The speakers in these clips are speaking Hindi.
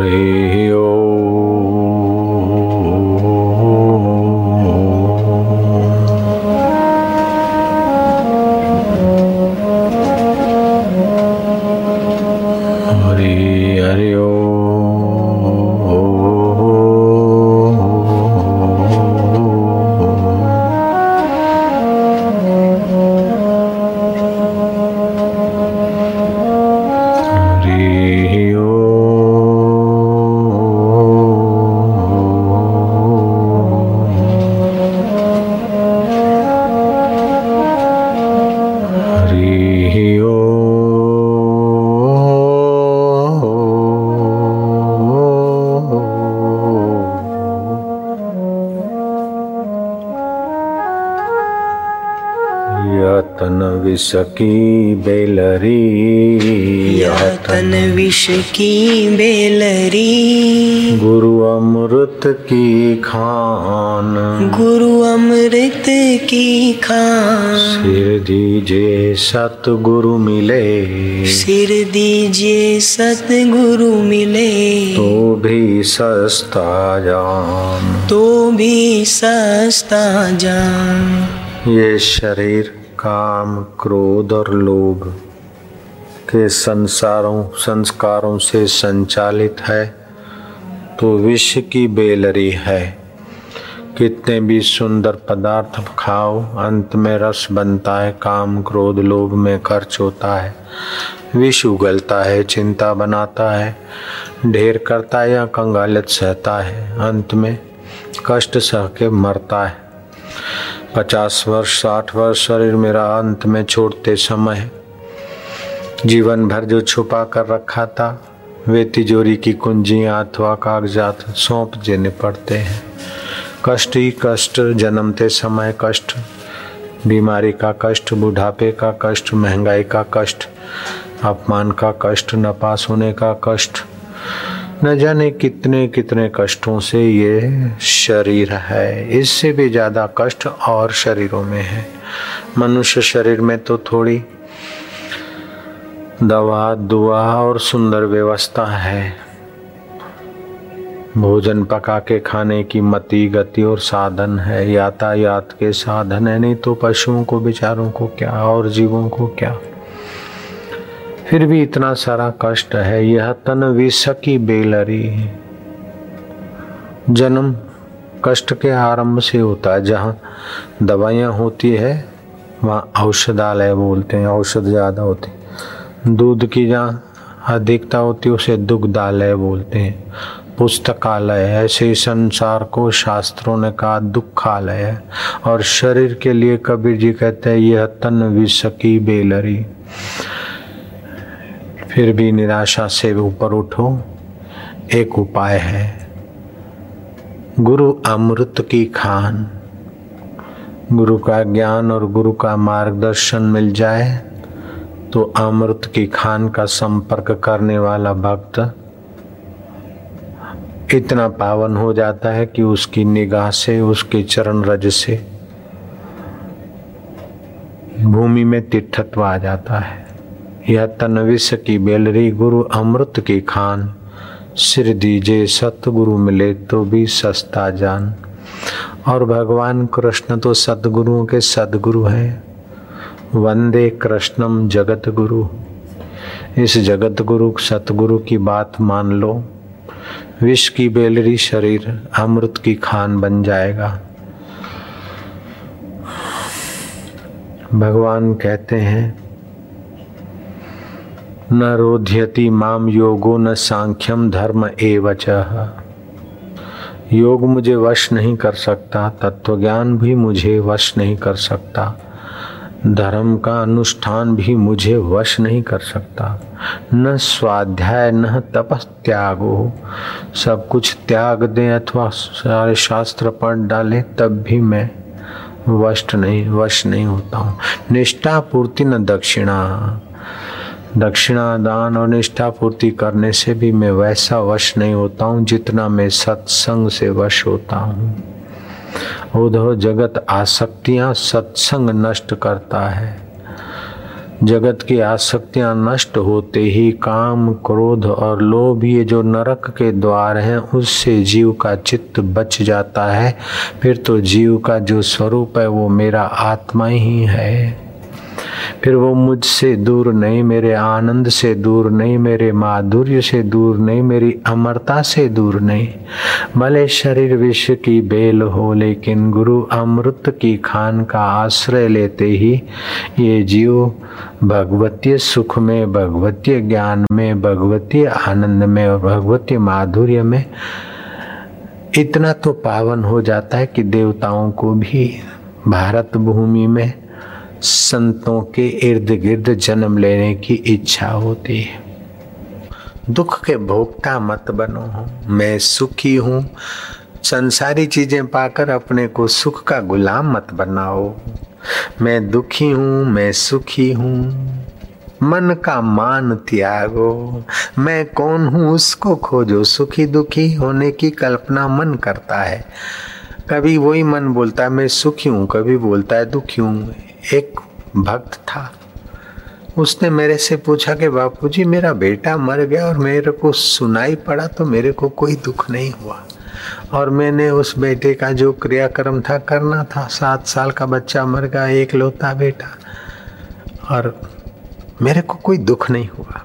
हरि तन विष की बेलरी, तन विष की बेलरी, गुरु अमृत की खान, गुरु अमृत की खान। सिर दीजिए सतगुरु मिले, सिर दीजिए सतगुरु मिले, तो भी सस्ता जान, तो भी सस्ता जान। ये शरीर काम क्रोध और लोभ के संस्कारों से संचालित है तो विष की बेलरी है। कितने भी सुंदर पदार्थ खाओ, अंत में रस बनता है। काम क्रोध लोभ में खर्च होता है, विष उगलता है, चिंता बनाता है, ढेर करता है या कंगालियत सहता है, अंत में कष्ट सह के मरता है। 50 वर्ष 60 वर्ष शरीर मेरा अंत में छोड़ते समय जीवन भर जो छुपा कर रखा था वे तिजोरी की कुंजियां अथवा कागजात सौंप देने पड़ते हैं। कष्ट ही कष्ट, जन्मते समय कष्ट, बीमारी का कष्ट, बुढ़ापे का कष्ट, महंगाई का कष्ट, अपमान का कष्ट, नापास होने का कष्ट, न जाने कितने कितने कष्टों से ये शरीर है। इससे भी ज्यादा कष्ट और शरीरों में है। मनुष्य शरीर में तो थोड़ी दवा दुआ और सुंदर व्यवस्था है, भोजन पका के खाने की मति गति और साधन है, यातायात के साधन है, नहीं तो पशुओं को बेचारों को क्या और जीवों को क्या। फिर भी इतना सारा कष्ट है। यह तन विष की बेलरी, जन्म कष्ट के आरंभ से होता है। जहाँ दवाइयाँ होती है वहाँ औषधालय बोलते हैं, औषध ज्यादा होती। दूध की जहाँ अधिकता होती है उसे दुग्धालय बोलते हैं। पुस्तकालय, ऐसे संसार को शास्त्रों ने कहा दुखालय है। और शरीर के लिए कबीर जी कहते हैं यह तन विष की बेलरी। फिर भी निराशा से ऊपर उठो, एक उपाय है, गुरु अमृत की खान। गुरु का ज्ञान और गुरु का मार्गदर्शन मिल जाए तो अमृत की खान का संपर्क करने वाला भक्त इतना पावन हो जाता है कि उसकी निगाह से, उसके चरण रज से भूमि में तिठत्व आ जाता है। यह तन विष की बेलरी, गुरु अमृत की खान, सिर दीजे सतगुरु मिले तो भी सस्ता जान। और भगवान कृष्ण तो सतगुरुओं के सदगुरु हैं। वंदे कृष्णम जगत गुरु। इस जगत गुरु सतगुरु की बात मान लो, विष की बेलरी शरीर अमृत की खान बन जाएगा। भगवान कहते हैं न रोध्यति माम योगो न सांख्यम धर्म एवचः। योग मुझे वश नहीं कर सकता, तत्वज्ञान भी मुझे वश नहीं कर सकता, धर्म का अनुष्ठान भी मुझे वश नहीं कर सकता। न स्वाध्याय न तपस त्यागो, सब कुछ त्याग दें अथवा सारे शास्त्र पढ़ डाले तब भी मैं वश नहीं होता हूँ। निष्ठा पूर्ति न दक्षिणा, दक्षिणा दान और निष्ठा पूर्ति करने से भी मैं वैसा वश नहीं होता हूँ जितना मैं सत्संग से वश होता हूँ। उद्धव जगत आसक्तियां सत्संग नष्ट करता है। जगत की आसक्तियां नष्ट होते ही काम, क्रोध और लोभ, ये जो नरक के द्वार हैं, उससे जीव का चित्त बच जाता है। फिर तो जीव का जो स्वरूप है वो मेरा आत्मा ही है। फिर वो मुझसे दूर नहीं, मेरे आनंद से दूर नहीं, मेरे माधुर्य से दूर नहीं, मेरी अमरता से दूर नहीं। भले शरीर विष की बेल हो, लेकिन गुरु अमृत की खान का आश्रय लेते ही ये जीव भगवतीय सुख में, भगवतीय ज्ञान में, भगवतीय आनंद में और भगवतीय माधुर्य में इतना तो पावन हो जाता है कि देवताओं को भी भारत भूमि में संतों के इर्द गिर्द जन्म लेने की इच्छा होती है। दुख के भोगता मत बनो, मैं सुखी हूँ। संसारी चीजें पाकर अपने को सुख का गुलाम मत बनाओ। मैं दुखी हूँ, मैं सुखी हूँ, मन का मान त्यागो। मैं कौन हूँ उसको खोजो। सुखी दुखी होने की कल्पना मन करता है। कभी वही मन बोलता है मैं सुखी हूँ, कभी बोलता है दुखी हूँ। एक भक्त था, उसने मेरे से पूछा कि बापूजी मेरा बेटा मर गया और मेरे को सुनाई पड़ा तो मेरे को कोई दुख नहीं हुआ, और मैंने उस बेटे का जो क्रियाक्रम था करना था। 7 साल का बच्चा मर गया, एकलौता बेटा, और मेरे को कोई दुख नहीं हुआ।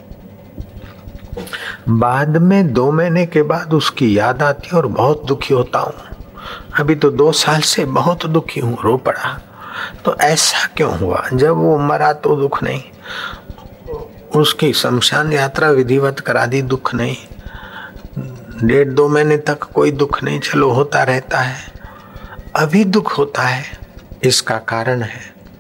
बाद में 2 महीने के बाद उसकी याद आती और बहुत दुखी होता हूँ। अभी तो 2 साल से बहुत दुखी हूँ, रो पड़ा। तो ऐसा क्यों हुआ? जब वो मरा तो दुख नहीं, उसकी शमशान यात्रा विधिवत करा दी, दुख नहीं। 1.5-2 महीने तक कोई दुख नहीं, चलो होता रहता है। अभी दुख होता है, इसका कारण है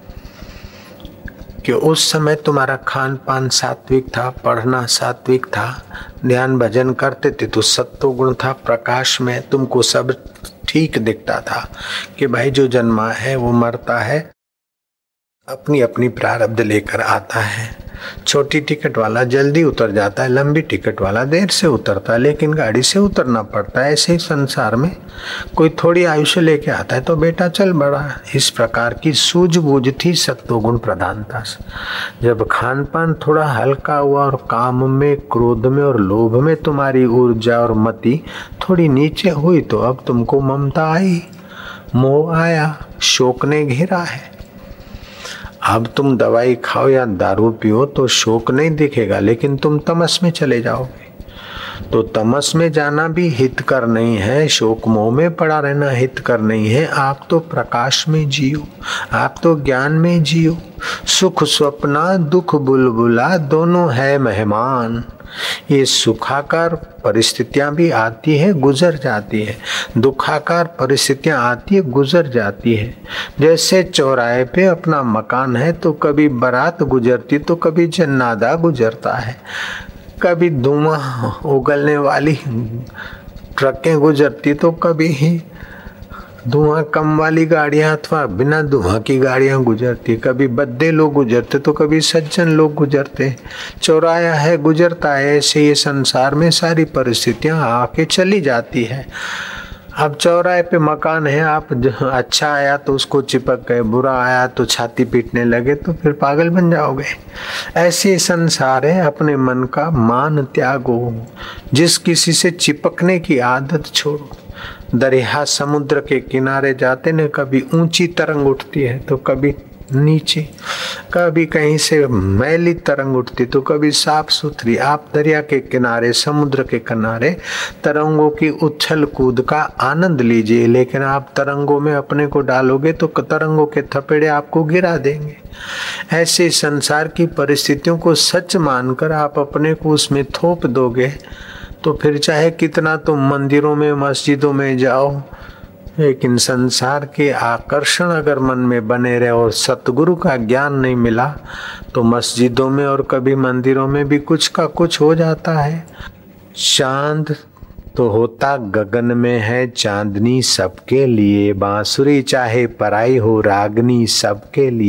कि उस समय तुम्हारा खान पान सात्विक था, पढ़ना सात्विक था, ध्यान भजन करते थे तो सत्व गुण था, प्रकाश में तुमको सब ठीक दिखता था कि भाई जो जन्मा है वो मरता है, अपनी अपनी प्रारब्ध लेकर आता है। छोटी टिकट वाला जल्दी उतर जाता है, लंबी टिकट वाला देर से उतरता है, लेकिन गाड़ी से उतरना पड़ता है। ऐसे ही संसार में कोई थोड़ी आयुष्य लेके आता है तो बेटा चल बड़ा। इस प्रकार की सूझबूझ थी सत्वगुण प्रधानता से। जब खान पान थोड़ा हल्का हुआ और काम में, क्रोध में और लोभ में तुम्हारी ऊर्जा और मति थोड़ी नीचे हुई तो अब तुमको ममता आई, मोह आया, शोक ने घेरा है। अब तुम दवाई खाओ या दारू पियो तो शोक नहीं दिखेगा, लेकिन तुम तमस में चले जाओगे। तो तमस में जाना भी हितकर नहीं है, शोक मोह में पड़ा रहना हितकर नहीं है। आप तो प्रकाश में जियो, आप तो ज्ञान में जियो। सुख स्वप्ना, दुख बुलबुला, दोनों है मेहमान। ये सुखाकार परिस्थितियां भी आती है, गुजर जाती है। दुखाकार परिस्थितियां आती है, गुजर जाती है। जैसे चौराहे पे अपना मकान है तो कभी बारात गुजरती तो कभी जन्नादा गुजरता है, कभी धुआं उगलने वाली ट्रकें गुजरती तो कभी ही धुआं कम वाली गाड़ियां अथवा बिना धुआं की गाड़ियां गुजरती। कभी बद्दे लोग गुजरते तो कभी सज्जन लोग गुजरते। चौराया है, गुजरता है। ऐसे ये संसार में सारी परिस्थितियां आके चली जाती है। अब चौराहे पे मकान है, आप अच्छा आया तो उसको चिपक गए, बुरा आया तो छाती पीटने लगे, तो फिर पागल बन जाओगे। ऐसे संसार है, अपने मन का मान त्यागो, जिस किसी से चिपकने की आदत छोड़ो। दरिया समुद्र के किनारे जाते न, कभी ऊंची तरंग उठती है तो कभी नीचे, कभी कहीं से मैली तरंग उठती तो कभी साफ सुथरी। आप दरिया के किनारे, समुद्र के किनारे तरंगों की उछल कूद का आनंद लीजिए, लेकिन आप तरंगों में अपने को डालोगे तो तरंगों के थपेड़े आपको गिरा देंगे। ऐसे संसार की परिस्थितियों को सच मानकर आप अपने को उसमें थोप दोगे तो फिर चाहे कितना तुम मंदिरों में, मस्जिदों में जाओ, लेकिन संसार के आकर्षण अगर मन में बने रहे और सतगुरु का ज्ञान नहीं मिला तो मस्जिदों में और कभी मंदिरों में भी कुछ का कुछ हो जाता है। चांद तो होता गगन में है, चांदनी सबके लिए, बांसुरी चाहे पराई हो, रागनी सबके लिए।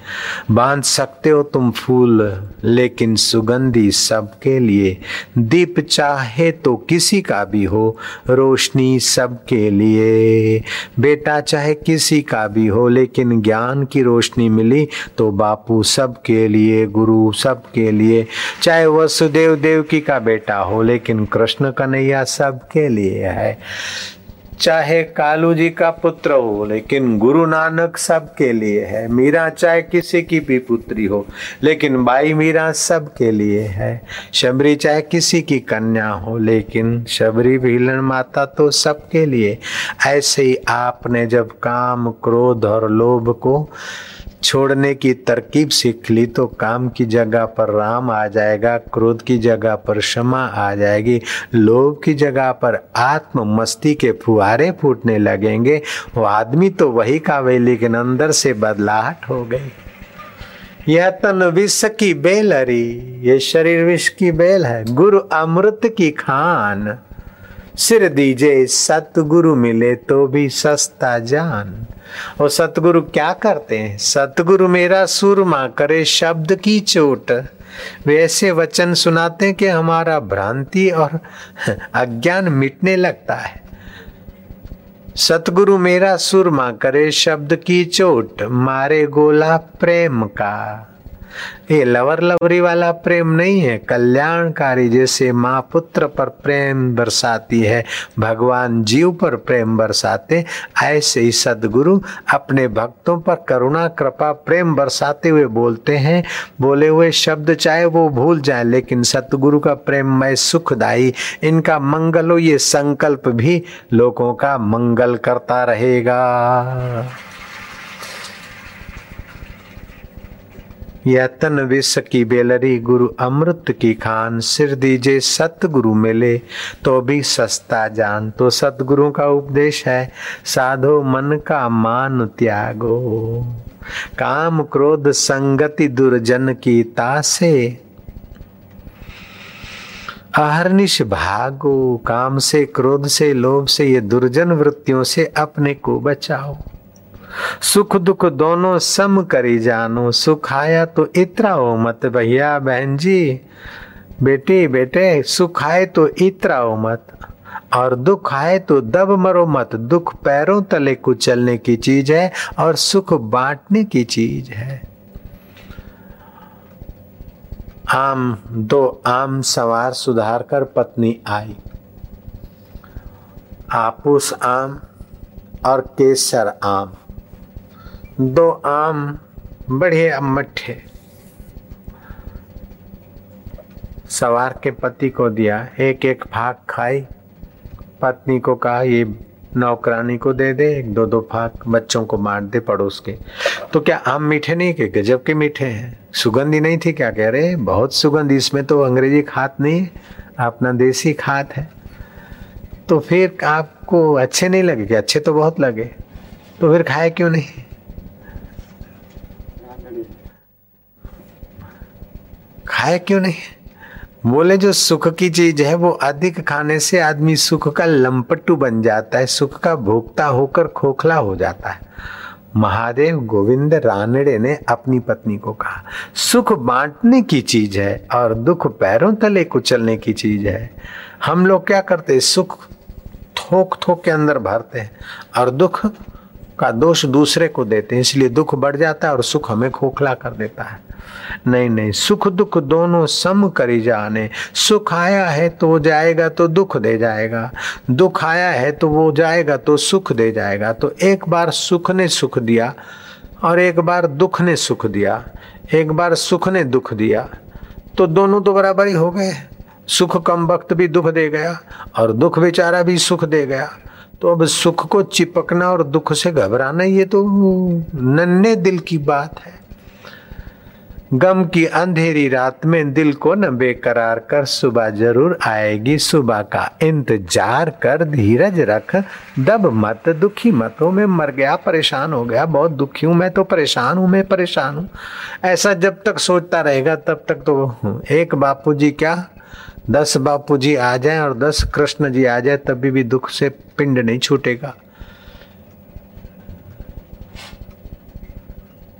बांध सकते हो तुम फूल लेकिन सुगंधी सबके लिए, दीप चाहे तो किसी का भी हो, रोशनी सबके लिए। बेटा चाहे किसी का भी हो लेकिन ज्ञान की रोशनी मिली तो बापू सबके लिए, गुरु सबके लिए। चाहे वसुदेव देवकी का बेटा हो लेकिन कृष्ण कन्हैया सबके लिए है। चाहे कालू जी का पुत्र हो लेकिन गुरु नानक सबके लिए है। मीरा चाहे किसी की भी पुत्री हो लेकिन बाई मीरा सबके लिए है। शबरी चाहे किसी की कन्या हो लेकिन शबरी भीलन माता तो सबके लिए। ऐसे ही आपने जब काम क्रोध और लोभ को छोड़ने की तरकीब सीख ली तो काम की जगह पर राम आ जाएगा, क्रोध की जगह पर क्षमा आ जाएगी, लोभ की जगह पर आत्म मस्ती के फुहारे फूटने लगेंगे। वो आदमी तो वही का वही लेकिन अंदर से बदलाहट हो गई। यह तन विष की बेल हरी, ये शरीर विष की बेल है। गुरु अमृत की खान, सिर दीजे सतगुरु मिले तो भी सस्ता जान। और सतगुरु क्या करते हैं? सतगुरु मेरा सुरमा करे शब्द की चोट, वे ऐसे वचन सुनाते हैं कि हमारा भ्रांति और अज्ञान मिटने लगता है। सतगुरु मेरा सुरमा करे शब्द की चोट, मारे गोला प्रेम का। ये लवर लवरी वाला प्रेम नहीं है, कल्याणकारी। जैसे माँ पुत्र पर प्रेम बरसाती है, भगवान जीव पर प्रेम बरसाते, ऐसे ही सदगुरु अपने भक्तों पर करुणा कृपा प्रेम बरसाते हुए बोलते हैं। बोले हुए शब्द चाहे वो भूल जाए लेकिन सतगुरु का प्रेममय सुखदायी, इनका मंगल हो ये संकल्प भी लोगों का मंगल करता रहेगा। यह तन विष की बेलरी, गुरु अमृत की खान, सिर दीजे सतगुरु मिले तो भी सस्ता जान। तो सतगुरु का उपदेश है, साधो मन का मान त्यागो, काम क्रोध संगति दुर्जन की तासे, अहर्निश भागो। काम से, क्रोध से, लोभ से, ये दुर्जन वृत्तियों से अपने को बचाओ। सुख दुख दोनों सम करी जानो, सुख आया तो इतराओ मत। भैया बहन जी, बेटी बेटे, सुख आए तो इतराओ मत और दुख आए तो दब मरो मत। दुख पैरों तले कुचलने की चीज है और सुख बांटने की चीज है। दो आम सवार सुधार कर पत्नी आई। आपूस आम और केसर आम, दो आम बढ़िया मट्ठे सवार के पति को दिया। एक एक फाक खाई। पत्नी को कहा ये नौकरानी को दे दे, एक दो दो फाक बच्चों को बांट दे पड़ोस के। तो क्या आम मीठे नहीं के? गजब के मीठे हैं। सुगंधी नहीं थी क्या? कह रहे बहुत सुगंध, इसमें तो अंग्रेजी खाद नहीं है, अपना देसी खाद है। तो फिर आपको अच्छे नहीं लगे? कि अच्छे तो बहुत लगे। तो फिर खाए क्यों नहीं? खाए क्यों नहीं? बोले जो सुख की चीज है वो अधिक खाने से आदमी सुख का लंपट्टू बन जाता है, सुख का भोक्ता होकर खोखला हो जाता है। महादेव गोविंद रानड़े ने अपनी पत्नी को कहा, सुख बांटने की चीज है और दुख पैरों तले कुचलने की चीज है। हम लोग क्या करते हैं? सुख थोक थोक के अंदर भरते हैं और दुख का दोष दूसरे को देते हैं, इसलिए दुख बढ़ जाता है और सुख हमें खोखला कर देता है। नहीं नहीं, सुख दुख दोनों सम करी जाने। सुख आया है तो वो जाएगा तो दुख दे जाएगा, दुख आया है तो वो जाएगा तो सुख दे जाएगा। तो एक बार सुख ने सुख दिया और एक बार दुख ने सुख दिया, एक बार सुख ने दुख दिया, तो दोनों तो बराबर ही हो गए। सुख कम वक्त भी दुख दे गया और दुख बेचारा भी सुख दे गया। तो अब सुख को चिपकना और दुख से घबराना ये तो नन्हे दिल की बात है। गम की अंधेरी रात में दिल को न बेकरार कर, सुबह जरूर आएगी, सुबह का इंतजार कर, धीरज रख, दब मत, दुखी मत हो। मैं मर गया, परेशान हो गया, बहुत दुखी हूं, मैं तो परेशान हूं, मैं परेशान हूं, ऐसा जब तक सोचता रहेगा तब तक तो एक बापूजी क्या 10 बापूजी आ जाएं और 10 कृष्ण जी आ जाए तभी भी दुख से पिंड नहीं छूटेगा।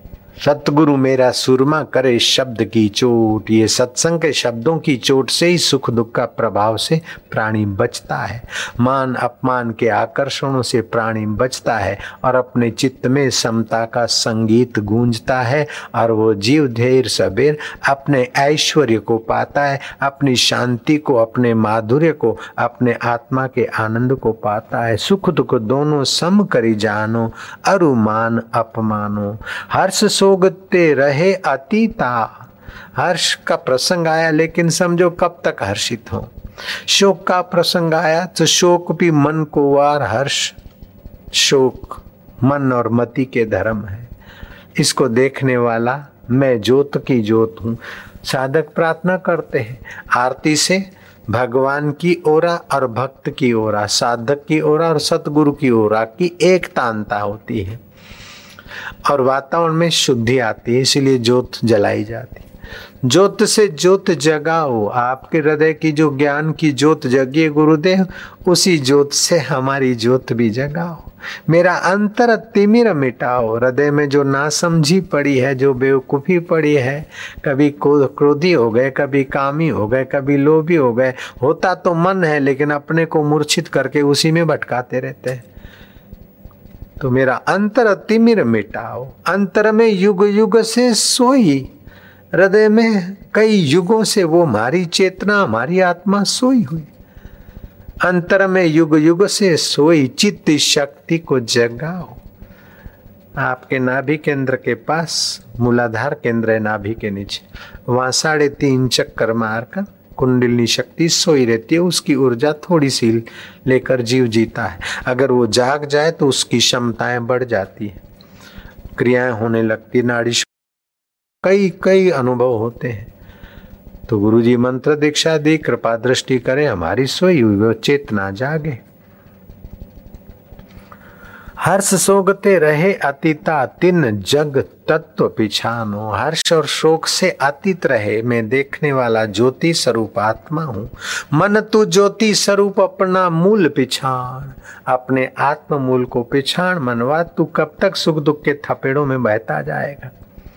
सतगुरु मेरा सुरमा करे शब्द की चोट। ये सत्संग के शब्दों की चोट से ही सुख दुख का प्रभाव से प्राणी बचता है। मान अपमान के आकर्षणों से प्राणी बचता है और अपने चित्त में समता का संगीत गूंजता है और वो जीव देर सबेर अपने ऐश्वर्य को पाता है, अपनी शांति को, अपने माधुर्य को, अपने आत्मा के आनंद को पाता है। सुख दुख दोनों सम करी जानो, अरुमान अपमानो। हर्ष सोगते रहे अतीता। हर्ष का प्रसंग आया लेकिन समझो कब तक हर्षित हो। शोक का प्रसंग आया तो शोक भी मन को वार। हर्ष शोक मन और मति के धर्म है। इसको देखने वाला मैं ज्योत की ज्योत हूँ। साधक प्रार्थना करते हैं आरती से भगवान की ओरा और भक्त की ओरा, साधक की ओरा और सतगुरु की ओरा की एकतांता होती है और वातावरण में शुद्धि आती है, इसलिए ज्योत जलाई जाती है। ज्योत से ज्योत जगाओ। आपके हृदय की जो ज्ञान की ज्योत जगी गुरुदेव, उसी ज्योत से हमारी ज्योत भी जगाओ। मेरा अंतर तिमिर मिटाओ। हृदय में जो नासमझी पड़ी है, जो बेवकूफ़ी पड़ी है, कभी क्रोधी हो गए, कभी कामी हो गए, कभी लोभी हो गए। होता तो मन है लेकिन अपने को मूर्छित करके उसी में भटकाते रहते हैं। तो मेरा अंतर तिमिर मिटाओ। अंतर में युग युग से सोई। हृदय में कई युगों से वो हमारी चेतना, हमारी आत्मा सोई हुई। अंतर में युग युग से सोई चित्त शक्ति को जगाओ। आपके नाभि केंद्र के पास मूलाधार केंद्र है, नाभि के नीचे, वहां 3.5 चक्कर मारकर कुंडलिनी शक्ति सोई रहती है। उसकी ऊर्जा थोड़ी सी लेकर जीव जीता है। अगर वो जाग जाए तो उसकी क्षमताएं बढ़ जाती है, क्रियाएं होने लगती, नाड़ी कई अनुभव होते हैं। तो गुरुजी मंत्र दीक्षा दी, कृपा दृष्टि करे, हमारी सोई हुई वो चेतना जागे। हर्ष सोगते रहे अतीता, तिन जग तत्व पिछानो। हर्ष और शोक से अतीत रहे, मैं देखने वाला ज्योति स्वरूप आत्मा हूँ। मन तू ज्योति स्वरूप अपना मूल पिछाण। अपने आत्म मूल को पिछाण मनवा, तू कब तक सुख दुख के थपेड़ों में बहता जाएगा।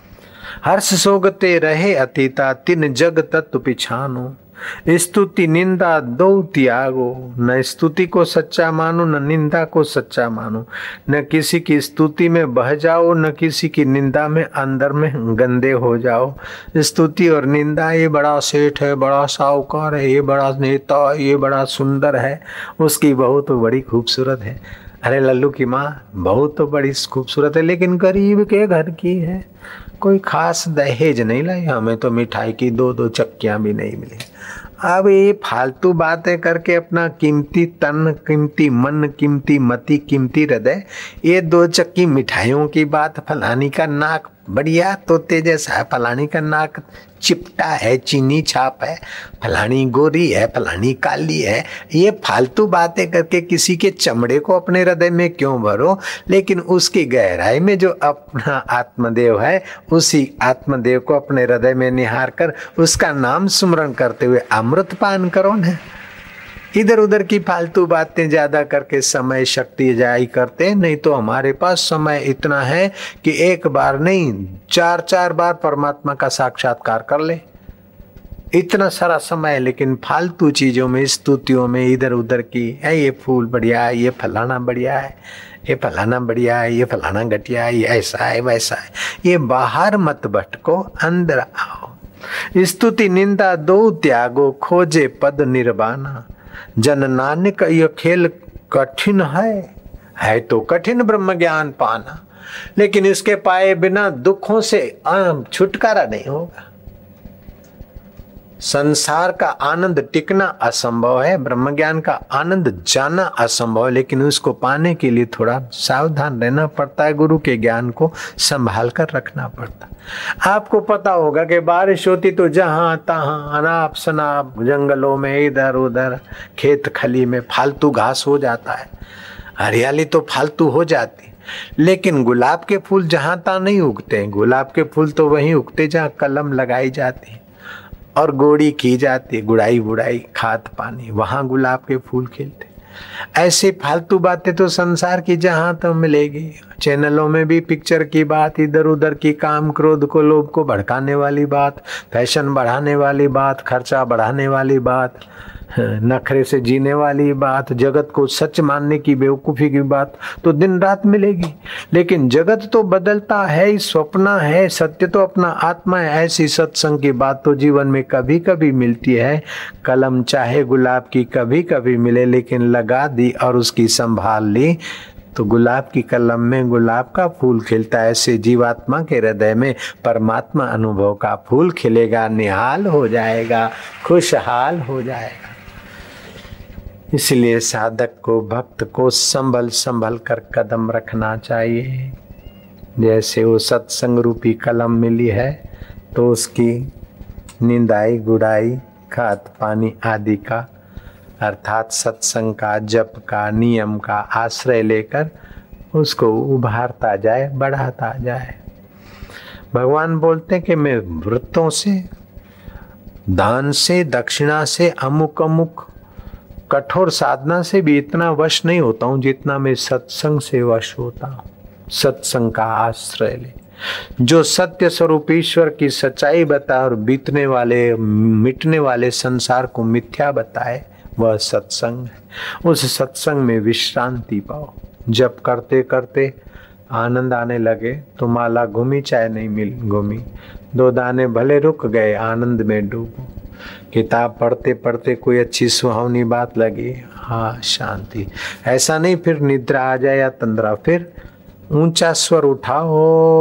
हर्ष सोगते रहे अतीता, तिन जग तत्व पिछानो। स्तुति निंदा दो त्यागो। न स्तुति को सच्चा मानो, न निंदा को सच्चा मानो। न किसी की स्तुति में बह जाओ, न किसी की निंदा में अंदर में गंदे हो जाओ। स्तुति और निंदा, ये बड़ा सेठ है, बड़ा साहूकार है, ये बड़ा नेता, ये बड़ा सुंदर है, उसकी बहू तो बड़ी खूबसूरत है। अरे लल्लू की माँ बहू तो बड़ी खूबसूरत है लेकिन गरीब के घर की है, कोई खास दहेज नहीं लाई, हमें तो मिठाई की 2-2 चक्कियां भी नहीं मिली। अब ये फालतू बातें करके अपना कीमती तन, कीमती मन, कीमती मति, कीमती हृदय, ये 2 चक्की मिठाइयों की बात, फलानी का नाक बढ़िया तोते जैसा है, फलानी का नाक चिपटा है, चीनी छाप है, फलानी गोरी है, फलानी काली है, ये फालतू बातें करके किसी के चमड़े को अपने हृदय में क्यों भरो। लेकिन उसकी गहराई में जो अपना आत्मदेव है, उसी आत्मदेव को अपने हृदय में निहार कर उसका नाम स्मरण करते हुए अमृत पान करो न। इधर उधर की फालतू बातें ज्यादा करके समय शक्ति जाई करते, नहीं तो हमारे पास समय इतना है कि एक बार नहीं 4-4 बार परमात्मा का साक्षात्कार कर ले, इतना सारा समय। लेकिन फालतू चीजों में, स्तुतियों में, इधर उधर की है, ये फूल बढ़िया है, ये फलाना बढ़िया है, ये फलाना बढ़िया है, ये फलाना घटिया है, ये ऐसा है वैसा है, ये बाहर मत भटको, अंदर आओ। स्तुति निंदा दो त्यागो, खोजे पद निर्वाणा। जन नानक यह खेल कठिन है तो कठिन ब्रह्म ज्ञान पाना, लेकिन इसके पाए बिना दुखों से छुटकारा नहीं होगा। संसार का आनंद टिकना असंभव है, ब्रह्म ज्ञान का आनंद जाना असंभव है, लेकिन उसको पाने के लिए थोड़ा सावधान रहना पड़ता है, गुरु के ज्ञान को संभाल कर रखना पड़ता है। आपको पता होगा कि बारिश होती तो जहां तहां अनाप शनाप जंगलों में, इधर उधर खेत खली में फालतू घास हो जाता है, हरियाली तो फालतू हो जाती, लेकिन गुलाब के फूल जहां तहां नहीं उगते हैं। गुलाब के फूल तो वहीं उगते जहां कलम लगाई जाती है और गोड़ी की जाती, गुड़ाई बुड़ाई, खाद पानी, वहां गुलाब के फूल खिलते। ऐसी फालतू बातें तो संसार की जहां तो मिलेगी। चैनलों में भी पिक्चर की बात, इधर उधर की काम क्रोध को लोभ को भड़काने वाली बात, फैशन बढ़ाने वाली बात, खर्चा बढ़ाने वाली बात, नखरे से जीने वाली बात, जगत को सच मानने की बेवकूफी की बात तो दिन रात मिलेगी। लेकिन जगत तो बदलता है, स्वप्न है, सत्य तो अपना आत्मा है। ऐसी सत्संग की बात तो जीवन में कभी कभी मिलती है। कलम चाहे गुलाब की कभी कभी मिले, लेकिन लगा दी और उसकी संभाल ली तो गुलाब की कलम में गुलाब का फूल खिलता है। ऐसे जीवात्मा के हृदय में परमात्मा अनुभव का फूल खिलेगा, निहाल हो जाएगा, खुशहाल हो जाएगा। इसलिए साधक को, भक्त को संभल संभल कर कदम रखना चाहिए। जैसे वो सत्संग रूपी कलम मिली है तो उसकी निंदाई गुड़ाई खाद पानी आदि का अर्थात सत्संग का, जप का, नियम का आश्रय लेकर उसको उभारता जाए, बढ़ाता जाए। भगवान बोलते हैं कि मैं व्रतों से, दान से, दक्षिणा से, अमुक अमुक कठोर साधना से भी इतना वश नहीं होता हूं जितना मैं सत्संग से वश होता हूं। सत्संग का आश्रय ले, जो सत्य स्वरूप ईश्वर की सच्चाई बताए और बीतने वाले मिटने वाले संसार को मिथ्या बताए, वह सत्संग है। उस सत्संग में विश्रांति पाओ। जप करते करते आनंद आने लगे तो माला घूमी चाहे नहीं मिल घूमी, 2 दाने भले रुक गए, आनंद में डूबो। किताब पढ़ते पढ़ते कोई अच्छी सुहावनी बात लगी, हाँ शांति। ऐसा नहीं फिर निद्रा आ जाए या तंद्रा, फिर ऊंचा स्वर उठाओ।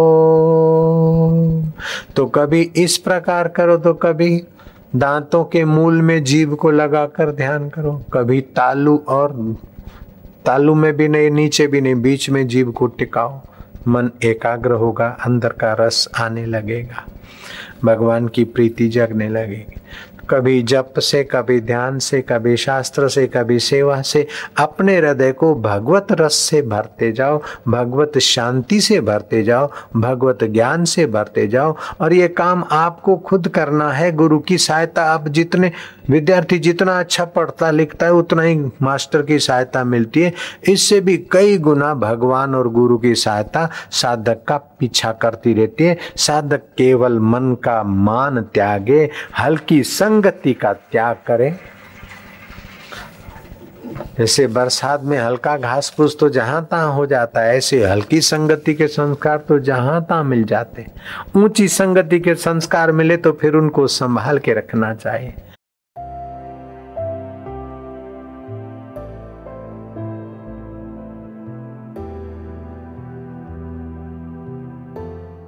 तो कभी इस प्रकार करो तो कभी दांतों के मूल में जीभ को लगाकर ध्यान करो, कभी तालू और तालू में भी नहीं, नीचे भी नहीं, बीच में जीभ को टिकाओ। मन एकाग्र होगा, अंदर का रस आने लगेगा, भगवान की प्रीति जगने लगेगी। कभी जप से, कभी ध्यान से, कभी शास्त्र से, कभी सेवा से अपने हृदय को भगवत रस से भरते जाओ, भगवत शांति से भरते जाओ, भगवत ज्ञान से भरते जाओ। और ये काम आपको खुद करना है। गुरु की सहायता, आप जितने विद्यार्थी जितना अच्छा पढ़ता लिखता है उतना ही मास्टर की सहायता मिलती है। इससे भी कई गुना भगवान और गुरु की सहायता साधक का पीछा करती रहती है। साधक केवल मन का मान त्यागे, हल्की संगति का त्याग करे। जैसे बरसात में हल्का घास फूस तो जहां तहां हो जाता है, ऐसे हल्की संगति के संस्कार तो जहां तहां मिल जाते। ऊंची संगति के संस्कार मिले तो फिर उनको संभाल के रखना चाहिए।